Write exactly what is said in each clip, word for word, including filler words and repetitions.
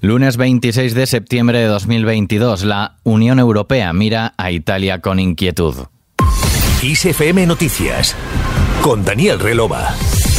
Lunes veintiséis de septiembre de dos mil veintidós, la Unión Europea mira a Italia con inquietud. I S F M Noticias, con Daniel Relova.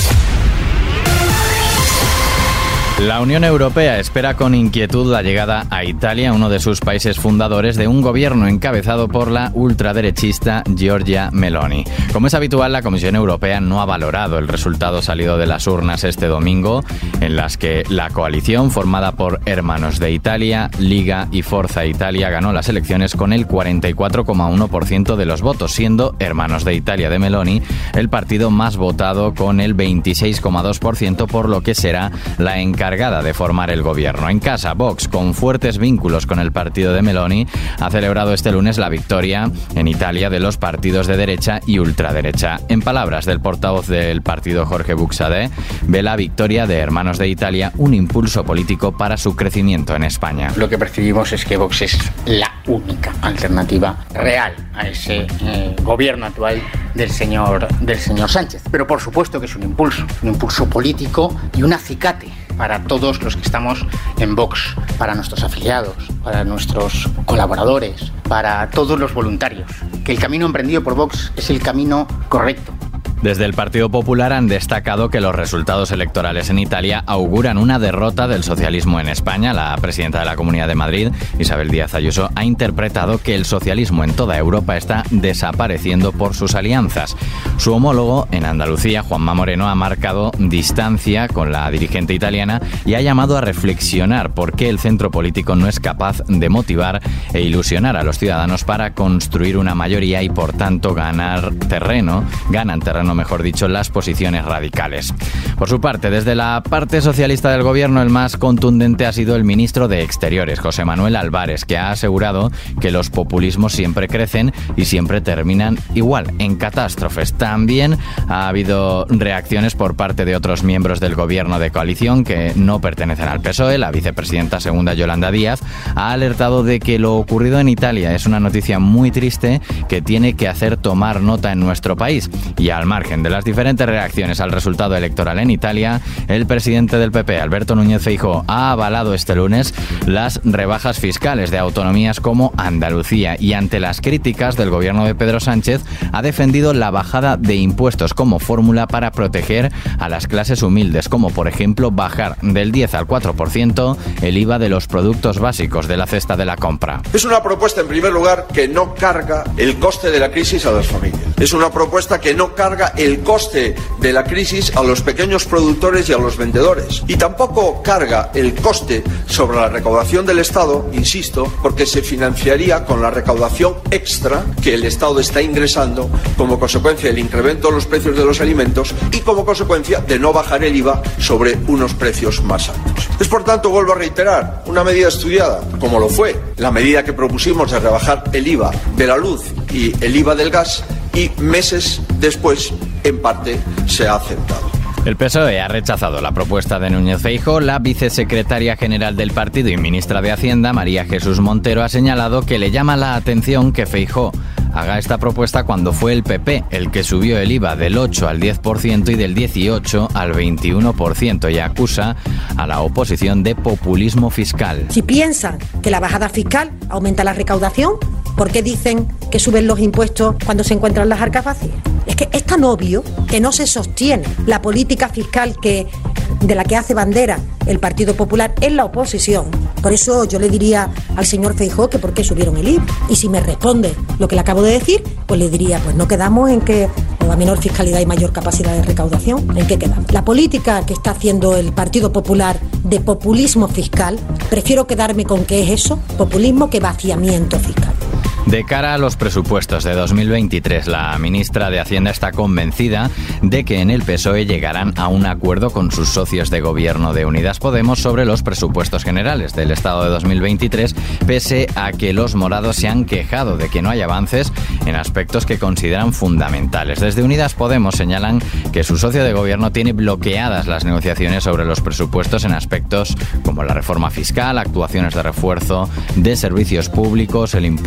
La Unión Europea espera con inquietud la llegada a Italia, uno de sus países fundadores, de un gobierno encabezado por la ultraderechista Giorgia Meloni. Como es habitual, la Comisión Europea no ha valorado el resultado salido de las urnas este domingo, en las que la coalición formada por Hermanos de Italia, Liga y Forza Italia ganó las elecciones con el cuarenta y cuatro coma uno por ciento de los votos, siendo Hermanos de Italia de Meloni el partido más votado con el veintiséis coma dos por ciento, por lo que será la encargada de formar el gobierno. En casa, Vox, con fuertes vínculos con el partido de Meloni, ha celebrado este lunes la victoria en Italia de los partidos de derecha y ultraderecha. En palabras del portavoz del partido, Jorge Buxadé, ve la victoria de Hermanos de Italia un impulso político para su crecimiento en España. Lo que percibimos es que Vox es la única alternativa real a ese eh, gobierno actual del señor, del señor Sánchez. Pero por supuesto que es un impulso, un impulso político y un acicate para todos los que estamos en Vox, para nuestros afiliados, para nuestros colaboradores, para todos los voluntarios, que el camino emprendido por Vox es el camino correcto. Desde el Partido Popular han destacado que los resultados electorales en Italia auguran una derrota del socialismo en España. La presidenta de la Comunidad de Madrid, Isabel Díaz Ayuso, ha interpretado que el socialismo en toda Europa está desapareciendo por sus alianzas. Su homólogo en Andalucía, Juanma Moreno, ha marcado distancia con la dirigente italiana y ha llamado a reflexionar por qué el centro político no es capaz de motivar e ilusionar a los ciudadanos para construir una mayoría y, por tanto, ganar terreno, ganan terreno mejor dicho, las posiciones radicales. Por su parte, desde la parte socialista del gobierno, el más contundente ha sido el ministro de Exteriores, José Manuel Álvarez, que ha asegurado que los populismos siempre crecen y siempre terminan igual, en catástrofes. También ha habido reacciones por parte de otros miembros del gobierno de coalición que no pertenecen al P S O E. La vicepresidenta segunda, Yolanda Díaz, ha alertado de que lo ocurrido en Italia es una noticia muy triste que tiene que hacer tomar nota en nuestro país. Y al margen de las diferentes reacciones al resultado electoral en Italia, el presidente del P P, Alberto Núñez Feijóo, ha avalado este lunes las rebajas fiscales de autonomías como Andalucía y, ante las críticas del gobierno de Pedro Sánchez, ha defendido la bajada de impuestos como fórmula para proteger a las clases humildes, como por ejemplo bajar del diez al cuatro por ciento el I V A de los productos básicos de la cesta de la compra. Es una propuesta, en primer lugar, que no carga el coste de la crisis a las familias. Es una propuesta que no carga el coste de la crisis a los pequeños productores y a los vendedores. Y tampoco carga el coste sobre la recaudación del Estado, insisto, porque se financiaría con la recaudación extra que el Estado está ingresando como consecuencia del incremento de los precios de los alimentos y como consecuencia de no bajar el I V A sobre unos precios más altos. Es, por tanto, vuelvo a reiterar, una medida estudiada, como lo fue la medida que propusimos de rebajar el I V A de la luz y el I V A del gas, y meses después, en parte, se ha aceptado. El P S O E ha rechazado la propuesta de Núñez Feijóo. La vicesecretaria general del partido y ministra de Hacienda, María Jesús Montero, ha señalado que le llama la atención que Feijóo haga esta propuesta cuando fue el P P el que subió el I V A del ocho al diez por ciento y del dieciocho al veintiuno por ciento, y acusa a la oposición de populismo fiscal. Si piensan que la bajada fiscal aumenta la recaudación, ¿por qué dicen que suben los impuestos cuando se encuentran las arcas vacías? Es que es tan obvio que no se sostiene la política fiscal que, de la que hace bandera el Partido Popular en la oposición. Por eso yo le diría al señor Feijóo que por qué subieron el I V A. Y si me responde lo que le acabo de decir, pues le diría, pues no quedamos en que a menor fiscalidad y mayor capacidad de recaudación. ¿En qué quedamos? La política que está haciendo el Partido Popular de populismo fiscal, prefiero quedarme con que es eso, populismo, que vaciamiento fiscal. De cara a los presupuestos de dos mil veintitrés, la ministra de Hacienda está convencida de que en el P S O E llegarán a un acuerdo con sus socios de gobierno de Unidas Podemos sobre los presupuestos generales del Estado de dos mil veintitrés, pese a que los morados se han quejado de que no hay avances en aspectos que consideran fundamentales. Desde Unidas Podemos señalan que su socio de gobierno tiene bloqueadas las negociaciones sobre los presupuestos en aspectos como la reforma fiscal, actuaciones de refuerzo de servicios públicos, el impulso a la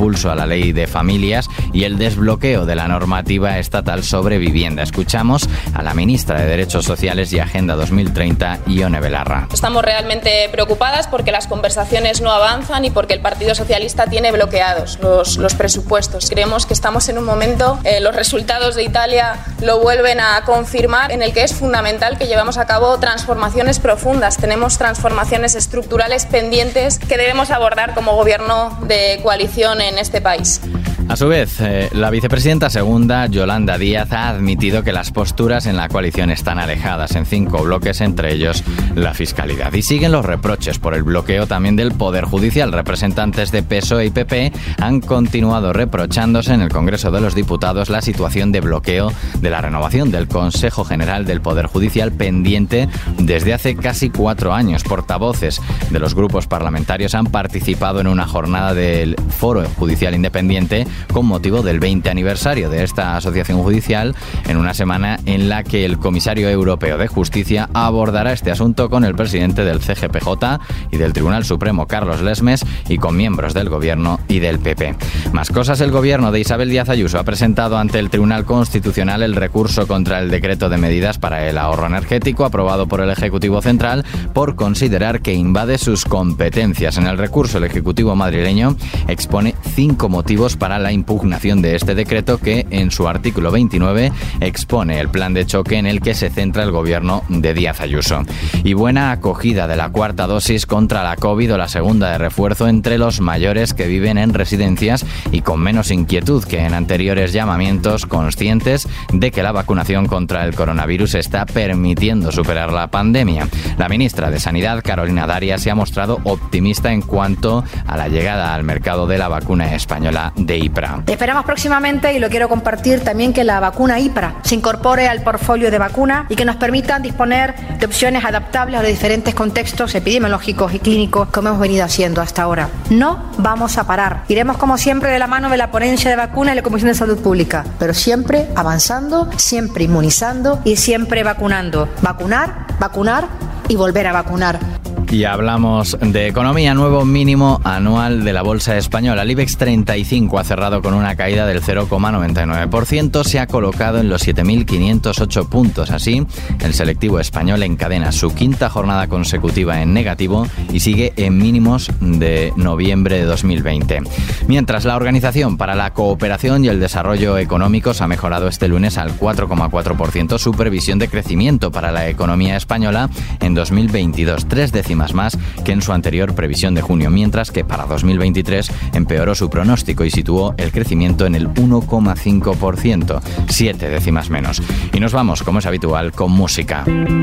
la ley de familias y el desbloqueo de la normativa estatal sobre vivienda. Escuchamos a la ministra de Derechos Sociales y Agenda dos mil treinta, Ione Belarra. Estamos realmente preocupadas porque las conversaciones no avanzan y porque el Partido Socialista tiene bloqueados los, los presupuestos. Creemos que estamos en un momento, eh, los resultados de Italia lo vuelven a confirmar, en el que es fundamental que llevemos a cabo transformaciones profundas. Tenemos transformaciones estructurales pendientes que debemos abordar como gobierno de coalición en este país. A su vez, eh, la vicepresidenta segunda, Yolanda Díaz, ha admitido que las posturas en la coalición están alejadas en cinco bloques, entre ellos la fiscalidad. Y siguen los reproches por el bloqueo también del Poder Judicial. Representantes de P S O E y P P han continuado reprochándose en el Congreso de los Diputados la situación de bloqueo de la renovación del Consejo General del Poder Judicial pendiente desde hace casi cuatro años. Portavoces de los grupos parlamentarios han participado en una jornada del Foro Judicial Independiente con motivo del veinte aniversario de esta asociación judicial, en una semana en la que el comisario europeo de Justicia abordará este asunto con el presidente del C G P J y del Tribunal Supremo, Carlos Lesmes, y con miembros del Gobierno y del P P. Más cosas, el Gobierno de Isabel Díaz Ayuso ha presentado ante el Tribunal Constitucional el recurso contra el decreto de medidas para el ahorro energético aprobado por el Ejecutivo Central por considerar que invade sus competencias. En el recurso, el Ejecutivo madrileño expone cinco motivos para la la impugnación de este decreto, que en su artículo veintinueve expone el plan de choque en el que se centra el gobierno de Díaz Ayuso. Y buena acogida de la cuarta dosis contra la COVID o la segunda de refuerzo entre los mayores que viven en residencias y con menos inquietud que en anteriores llamamientos, conscientes de que la vacunación contra el coronavirus está permitiendo superar la pandemia. La ministra de Sanidad, Carolina Darias, se ha mostrado optimista en cuanto a la llegada al mercado de la vacuna española de I P R A. Esperamos próximamente, y lo quiero compartir también, que la vacuna I P R A se incorpore al portfolio de vacuna y que nos permitan disponer de opciones adaptables a los diferentes contextos epidemiológicos y clínicos como hemos venido haciendo hasta ahora. No vamos a parar. Iremos como siempre de la mano de la ponencia de vacuna y la Comisión de Salud Pública, pero siempre avanzando, siempre inmunizando y siempre vacunando. Vacunar, vacunar y volver a vacunar. Y hablamos de economía. Nuevo mínimo anual de la bolsa española. El IBEX treinta y cinco ha cerrado con una caída del cero coma noventa y nueve por ciento. Se ha colocado en los siete mil quinientos ocho puntos. Así, el selectivo español encadena su quinta jornada consecutiva en negativo y sigue en mínimos de noviembre de dos mil veinte. Mientras, la Organización para la Cooperación y el Desarrollo Económicos ha mejorado este lunes al cuatro coma cuatro por ciento su previsión de crecimiento para la economía española en dos mil veintidós, tres décimas más que en su anterior previsión de junio, mientras que para dos mil veintitrés empeoró su pronóstico y situó el crecimiento en el uno coma cinco por ciento, siete décimas menos. Y nos vamos, como es habitual, con música.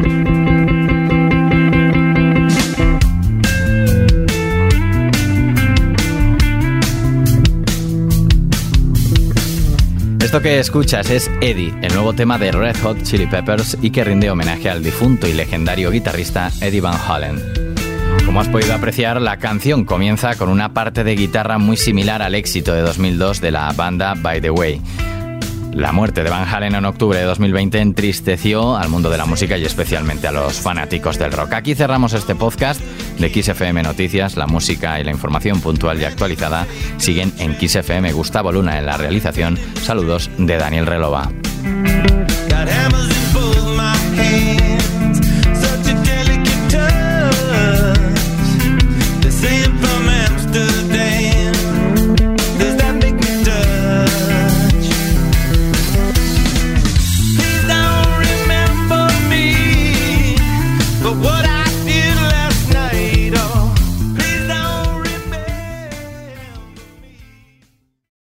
Esto que escuchas es Eddie, el nuevo tema de Red Hot Chili Peppers y que rinde homenaje al difunto y legendario guitarrista Eddie Van Halen. Como has podido apreciar, la canción comienza con una parte de guitarra muy similar al éxito de dos mil dos de la banda By the Way. La muerte de Van Halen en octubre de dos mil veinte entristeció al mundo de la música y especialmente a los fanáticos del rock. Aquí cerramos este podcast de Kiss F M Noticias. La música y la información puntual y actualizada siguen en Kiss F M. Gustavo Luna en la realización. Saludos de Daniel Relova.